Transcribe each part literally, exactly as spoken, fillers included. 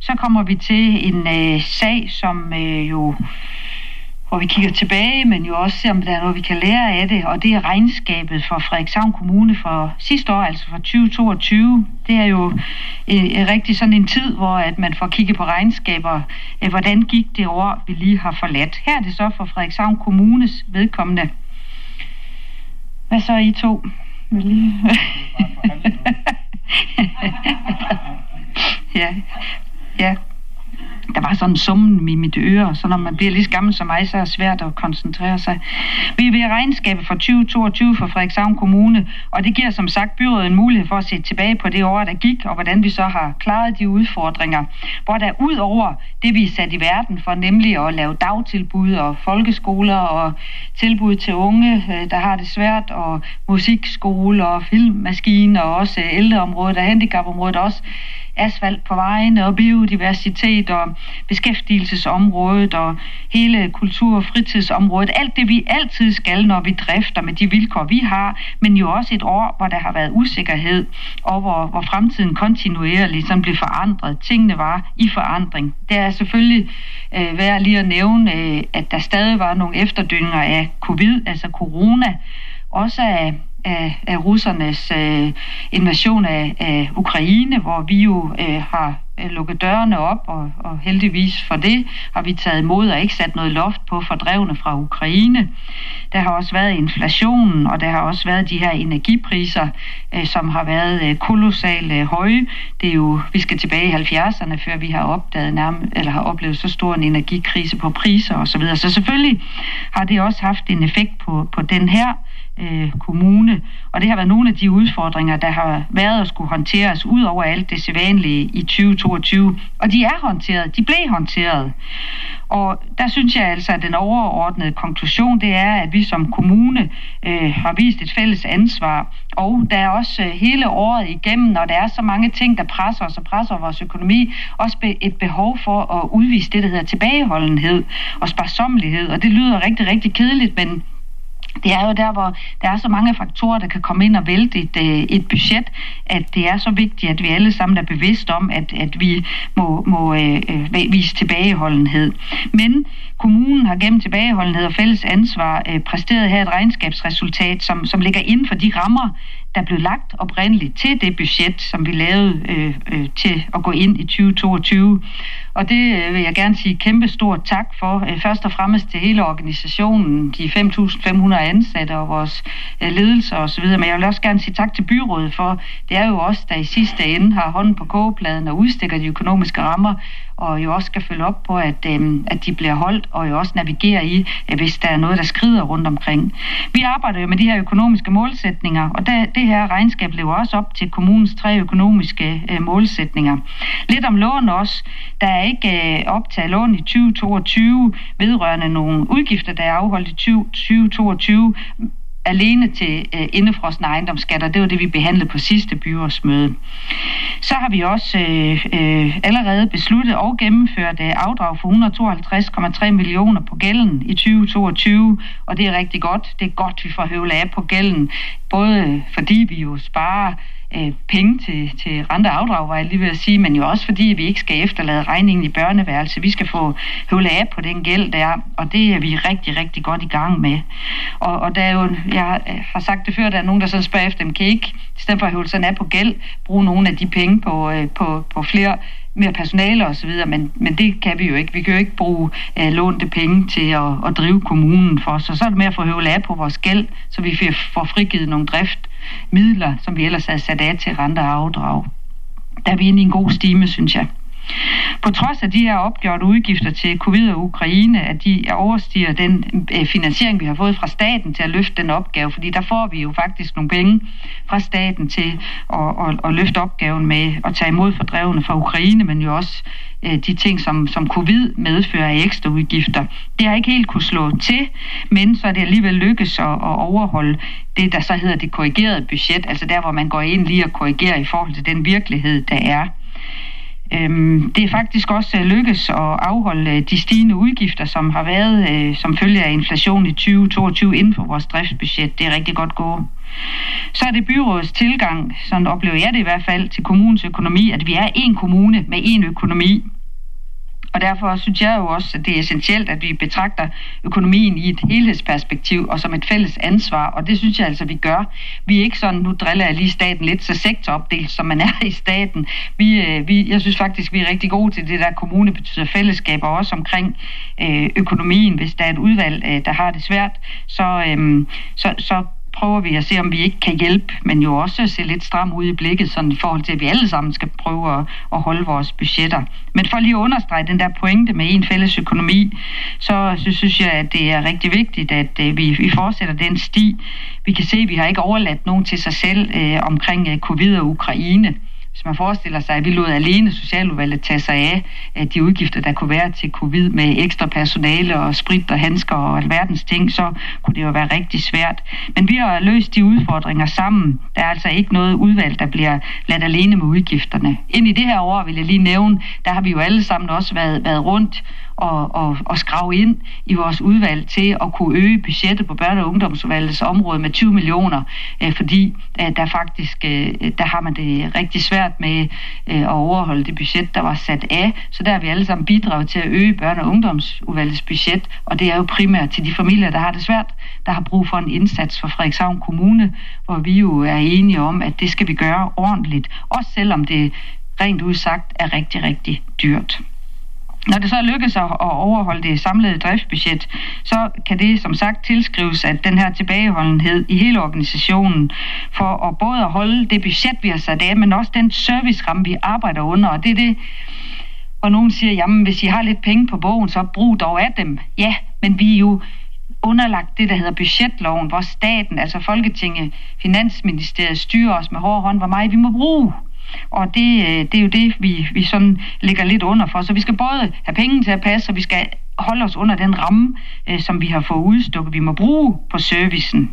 så kommer vi til en øh, sag, som øh, jo, hvor vi kigger tilbage, men jo også ser, om der er noget, vi kan lære af det, og det er regnskabet for Frederikshavn Kommune for sidste år, altså for tyve toogtyve. Det er jo øh, rigtig sådan en tid, hvor at man får kigget på regnskaber, øh, hvordan gik det år, vi lige har forladt. Her er det så for Frederikshavn Kommunes vedkommende. Hvad så I to? ja, ja. Der var sådan en summen i mit øre, så når man bliver lige gammel som mig, så er det svært at koncentrere sig. Vi er ved regnskabet for tyve toogtyve for Frederikshavn Kommune, og det giver som sagt byrådet en mulighed for at se tilbage på det år, der gik, og hvordan vi så har klaret de udfordringer, hvor der ud over det, vi er sat i verden for, nemlig at lave dagtilbud og folkeskoler og tilbud til unge, der har det svært, og musikskole og filmmaskiner og også ældreområdet og handicapområdet også, asfalt på vejene og biodiversitet og beskæftigelsesområdet og hele kultur- og fritidsområdet. Alt det, vi altid skal, når vi drifter med de vilkår, vi har, men jo også et år, hvor der har været usikkerhed, og hvor, hvor fremtiden kontinuerligt sådan blev forandret. Tingene var i forandring. Det er selvfølgelig øh, værd lige at nævne, øh, at der stadig var nogle efterdønninger af covid, altså corona, også af Af, af russernes øh, invasion af, af Ukraine, hvor vi jo øh, har øh, lukket dørene op, og, og heldigvis for det har vi taget imod og ikke sat noget loft på fordrevne fra Ukraine. Der har også været inflationen, og der har også været de her energipriser, øh, som har været øh, kolossalt øh, høje. Det er jo, vi skal tilbage i halvfjerdserne, før vi har opdaget nærmest, eller har oplevet så stor en energikrise på priser osv. Så videre. Så selvfølgelig har det også haft en effekt på, på den her Øh, kommune, og det har været nogle af de udfordringer, der har været at skulle håndteres ud over alt det sædvanlige i tyve toogtyve, og de er håndteret, de blev håndteret. Og der synes jeg altså, at den overordnede konklusion, det er, at vi som kommune øh, har vist et fælles ansvar, og der er også øh, hele året igennem, når der er så mange ting, der presser os og presser vores økonomi, også be- et behov for at udvise det, der hedder tilbageholdenhed og sparsommelighed, og det lyder rigtig, rigtig kedeligt, men det er jo der, hvor der er så mange faktorer, der kan komme ind og vælte et, et budget, at det er så vigtigt, at vi alle sammen er bevidst om, at, at vi må, må øh, vise tilbageholdenhed. Men kommunen har gennem tilbageholdenhed og fælles ansvar øh, præsteret her et regnskabsresultat, som, som ligger inden for de rammer, der blev lagt oprindeligt til det budget, som vi lavede øh, øh, til at gå ind i tyve toogtyve. Og det øh, vil jeg gerne sige kæmpe stort tak for. Øh, først og fremmest til hele organisationen, de fem tusind fem hundrede ansatte og vores øh, ledelser osv. Men jeg vil også gerne sige tak til byrådet, for det er jo os, der i sidste ende har hånden på kogepladen og udstikker de økonomiske rammer, og jo også skal følge op på, at, øh, at de bliver holdt, og jo også navigere i, øh, hvis der er noget, der skrider rundt omkring. Vi arbejder jo med de her økonomiske målsætninger, og der, det her regnskab lever også op til kommunens tre økonomiske øh, målsætninger. Lidt om lån også. Der er ikke øh, optaget lån i tyve toogtyve vedrørende nogle udgifter, der er afholdt i tyve toogtyve, alene til øh, indefrosne ejendomsskatter. Det var det, vi behandlede på sidste byrådsmøde. Så har vi også øh, øh, allerede besluttet og gennemført øh, afdrag for et hundrede og tooghalvtreds komma tre millioner på gælden i tyve toogtyve, og det er rigtig godt. Det er godt, vi får høvlet af på gælden, både fordi vi jo sparer øh, penge til, til rente og afdrag, var jeg lige ved at sige, men jo også fordi vi ikke skal efterlade regningen i børneværelse. Vi skal få høvlet af på den gæld, der er, og det er vi rigtig, rigtig godt i gang med. Og, og der er jo, jeg har sagt det før, der er nogen, der så spørger efter, kan I ikke, i stedet for at høvle sådan af på gæld, bruge nogle af de penge på, øh, på, på flere mere personale og så videre, men, men det kan vi jo ikke. Vi kan jo ikke bruge øh, lånte penge til at, at drive kommunen for os. Så så er det med at få høvlet af på vores gæld, så vi får frigivet nogle driftmidler, som vi ellers havde sat af til rente og afdrag. Der er vi inde i en god stime, synes jeg. På trods af de her opgjorte udgifter til covid og Ukraine, at de overstiger den finansiering, vi har fået fra staten til at løfte den opgave, fordi der får vi jo faktisk nogle penge fra staten til at, at, at løfte opgaven med at tage imod fordrevne fra Ukraine, men jo også de ting, som, som covid medfører af ekstra udgifter. Det har ikke helt kunne slå til, men så er det alligevel lykkes at, at overholde det, der så hedder det korrigerede budget, altså der, hvor man går ind lige og korrigerer i forhold til den virkelighed, der er. Det er faktisk også lykkes at afholde de stigende udgifter, som har været som følge af inflation i tyve toogtyve inden for vores driftsbudget. Det er rigtig godt gået. Så er det byrådets tilgang, sådan oplever jeg det i hvert fald, til kommunens økonomi, at vi er en kommune med en økonomi. Og derfor synes jeg jo også, at det er essentielt, at vi betragter økonomien i et helhedsperspektiv og som et fælles ansvar, og det synes jeg altså, vi gør. Vi er ikke sådan, nu driller jeg lige staten lidt, så sektoropdelt, som man er i staten. Vi, vi, jeg synes faktisk, vi er rigtig gode til det der, kommune betyder fællesskab, og også omkring øh, økonomien. Hvis der er et udvalg, øh, der har det svært, så, øh, så, så prøver vi at se, om vi ikke kan hjælpe, men jo også se lidt stram ud i blikket, sådan i forhold til, at vi alle sammen skal prøve at, at holde vores budgetter. Men for lige at understrege den der pointe med en fælles økonomi, så, så synes jeg, at det er rigtig vigtigt, at uh, vi, vi fortsætter den sti. Vi kan se, at vi har ikke overladt nogen til sig selv uh, omkring uh, covid og Ukraine. Hvis man forestiller sig, at vi lod alene socialudvalget tage sig af de udgifter, der kunne være til covid med ekstra personale og sprit og handsker og alverdens ting, så kunne det jo være rigtig svært. Men vi har løst de udfordringer sammen. Der er altså ikke noget udvalg, der bliver ladt alene med udgifterne. Ind i det her år, vil jeg lige nævne, der har vi jo alle sammen også været, været rundt og, og, og skrave ind i vores udvalg til at kunne øge budgettet på børne- og ungdomsudvalgets område med tyve millioner, øh, fordi øh, der faktisk øh, der har man det rigtig svært med øh, at overholde det budget, der var sat af. Så der har vi alle sammen bidraget til at øge børne- og ungdomsudvalgets budget, og det er jo primært til de familier, der har det svært, der har brug for en indsats for Frederikshavn Kommune, hvor vi jo er enige om, at det skal vi gøre ordentligt, også selvom det rent udsagt er rigtig, rigtig dyrt. Når det så lykkes at overholde det samlede driftsbudget, så kan det som sagt tilskrives, at den her tilbageholdenhed i hele organisationen for at både at holde det budget, vi har sat af, men også den serviceramme, vi arbejder under, og det er det, hvor nogen siger, jamen hvis I har lidt penge på bogen, så brug dog af dem. Ja, men vi er jo underlagt det, der hedder budgetloven, hvor staten, altså Folketinget, Finansministeriet styrer os med hård hånd, hvor meget vi må bruge. Og det, det er jo det, vi, vi sådan ligger lidt under for. Så vi skal både have penge til at passe, og vi skal holde os under den ramme, øh, som vi har fået udstukket, vi må bruge på servicen.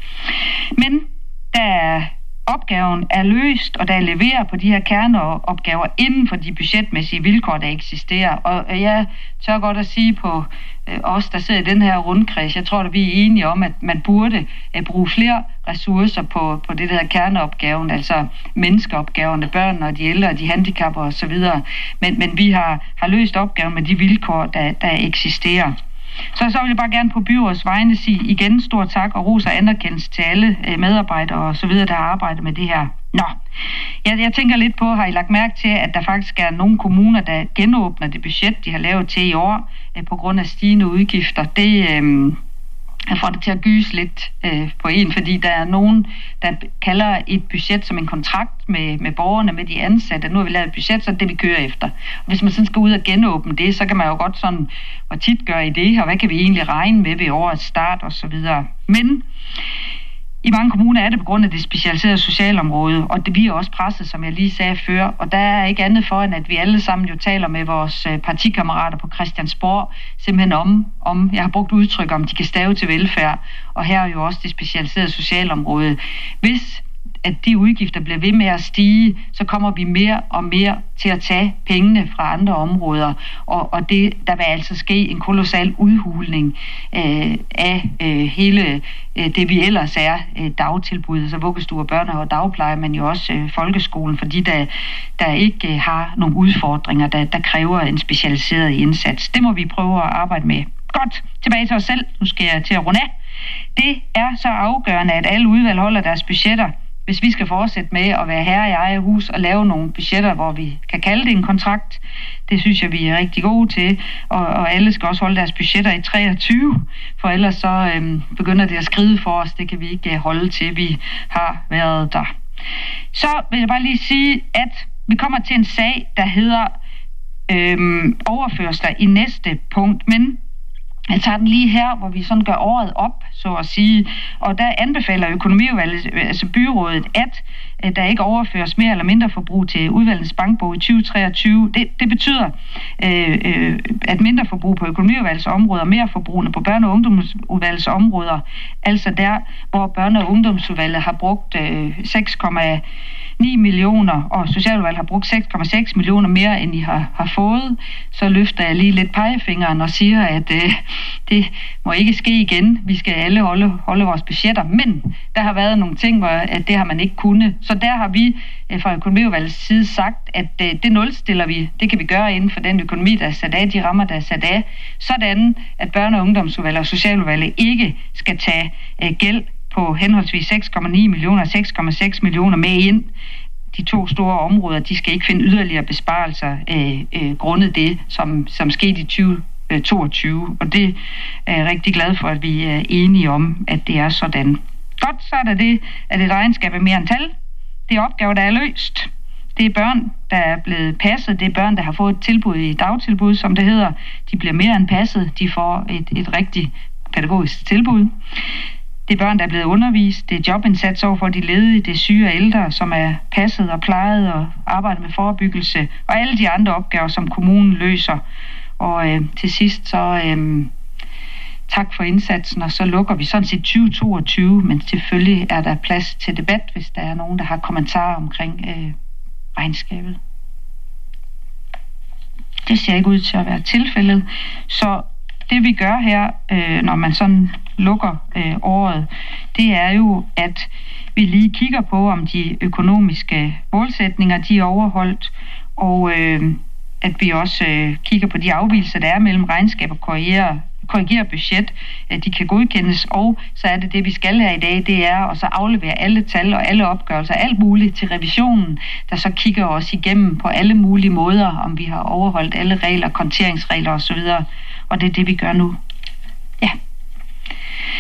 Men da opgaven er løst, og der er leveret på de her kerneopgaver inden for de budgetmæssige vilkår, der eksisterer. Og jeg tør godt at sige på øh, os, der sidder i den her rundkreds, jeg tror, at vi er enige om, at man burde øh, bruge flere ressourcer på, på det der kerneopgaven, altså menneskeopgaverne, børn og de ældre og de handicapper osv. Men, men vi har, har løst opgaven med de vilkår, der, der eksisterer. Så, så vil jeg bare gerne på byrådets vegne sige igen stor tak og ros og anerkendelse til alle øh, medarbejdere og så videre, der har arbejdet med det her. Nå, jeg, jeg tænker lidt på, har I lagt mærke til, at der faktisk er nogle kommuner, der genåbner det budget, de har lavet til i år, øh, på grund af stigende udgifter. Det øh, jeg får det til at gyse lidt øh, på en, fordi der er nogen, der kalder et budget som en kontrakt med, med borgerne, med de ansatte. Nu har vi lavet et budget, så er det, vi kører efter. Og hvis man sådan skal ud og genåbne det, så kan man jo godt sådan, hvor tit gør I det, og hvad kan vi egentlig regne med ved årets start og så videre. Men i mange kommuner er det på grund af det specialiserede socialområde, og det bliver også presset, som jeg lige sagde før. Og der er ikke andet for, end at vi alle sammen jo taler med vores partikammerater på Christiansborg, simpelthen om, om jeg har brugt udtryk om, de kan stave til velfærd, og her er jo også det specialiserede socialområde. Hvis at de udgifter bliver ved med at stige, så kommer vi mere og mere til at tage pengene fra andre områder, og, og det, der vil altså ske en kolossal udhulning øh, af øh, hele øh, det, vi ellers er øh, dagtilbud, altså vuggestuer, børnehave og dagpleje, men jo også øh, folkeskolen, fordi der, der ikke øh, har nogle udfordringer, der, der kræver en specialiseret indsats. Det må vi prøve at arbejde med. Godt, tilbage til os selv. Nu skal jeg til at runde af. Det er så afgørende, at alle udvalg holder deres budgetter, hvis vi skal fortsætte med at være herre i eget hus og lave nogle budgetter, hvor vi kan kalde det en kontrakt. Det synes jeg, vi er rigtig gode til, og, og alle skal også holde deres budgetter i treogtyve, for ellers så øhm, begynder det at skride for os. Det kan vi ikke holde til, vi har været der. Så vil jeg bare lige sige, at vi kommer til en sag, der hedder øhm, overførsler i næste punkt, men jeg tager den lige her, hvor vi sådan gør året op, så at sige, og der anbefaler økonomiudvalget, altså byrådet, at, at der ikke overføres mere eller mindre forbrug til udvalgets bankbog i tyve treogtyve. Det, det betyder, øh, øh, at mindre forbrug på økonomiudvalgets områder, mere forbrugende på børne- og ungdomsudvalgets områder, altså der, hvor børne- og ungdomsudvalget har brugt øh, seks komma ni millioner, og Socialudvalget har brugt seks komma seks millioner mere, end I har, har fået, så løfter jeg lige lidt pegefingeren og siger, at øh, det må ikke ske igen. Vi skal alle holde, holde vores budgetter, men der har været nogle ting, hvor at det har man ikke kunnet. Så der har vi øh, fra Økonomiudvalgets side sagt, at øh, det nulstiller vi. Det kan vi gøre inden for den økonomi, der er sat af, de rammer, der er sat af, sådan at børne- og ungdomsudvalget og Socialudvalget ikke skal tage øh, gæld på henholdsvis seks komma ni millioner og seks komma seks millioner med ind. De to store områder, de skal ikke finde yderligere besparelser øh, øh, grundet det, som, som skete i tyve toogtyve. Og det er jeg rigtig glad for, at vi er enige om, at det er sådan. Godt, så er der det, at et regnskab er mere end tal. Det er opgaver, der er løst. Det er børn, der er blevet passet. Det er børn, der har fået et tilbud i dagtilbud, som det hedder. De bliver mere end passet. De får et, et rigtigt pædagogisk tilbud. Det er børn, der er blevet undervist. Det er jobindsats over for de ledige. Det er syge og ældre, som er passet og plejet og arbejder med forebyggelse. Og alle de andre opgaver, som kommunen løser. Og øh, til sidst så øh, tak for indsatsen, og så lukker vi sådan set tyve toogtyve, men selvfølgelig er der plads til debat, hvis der er nogen, der har kommentarer omkring øh, regnskabet. Det ser ikke ud til at være tilfældet, så det vi gør her, øh, når man sådan lukker øh, året, det er jo, at vi lige kigger på, om de økonomiske målsætninger, de er overholdt, og øh, at vi også øh, kigger på de afvigelser, der er mellem regnskab og korrigere, korrigere budget. De kan godkendes, og så er det det, vi skal her i dag, det er at så aflevere alle tal og alle opgørelser, alt muligt til revisionen, der så kigger os igennem på alle mulige måder, om vi har overholdt alle regler, konteringsregler osv., og det er det, vi gør nu. Ja.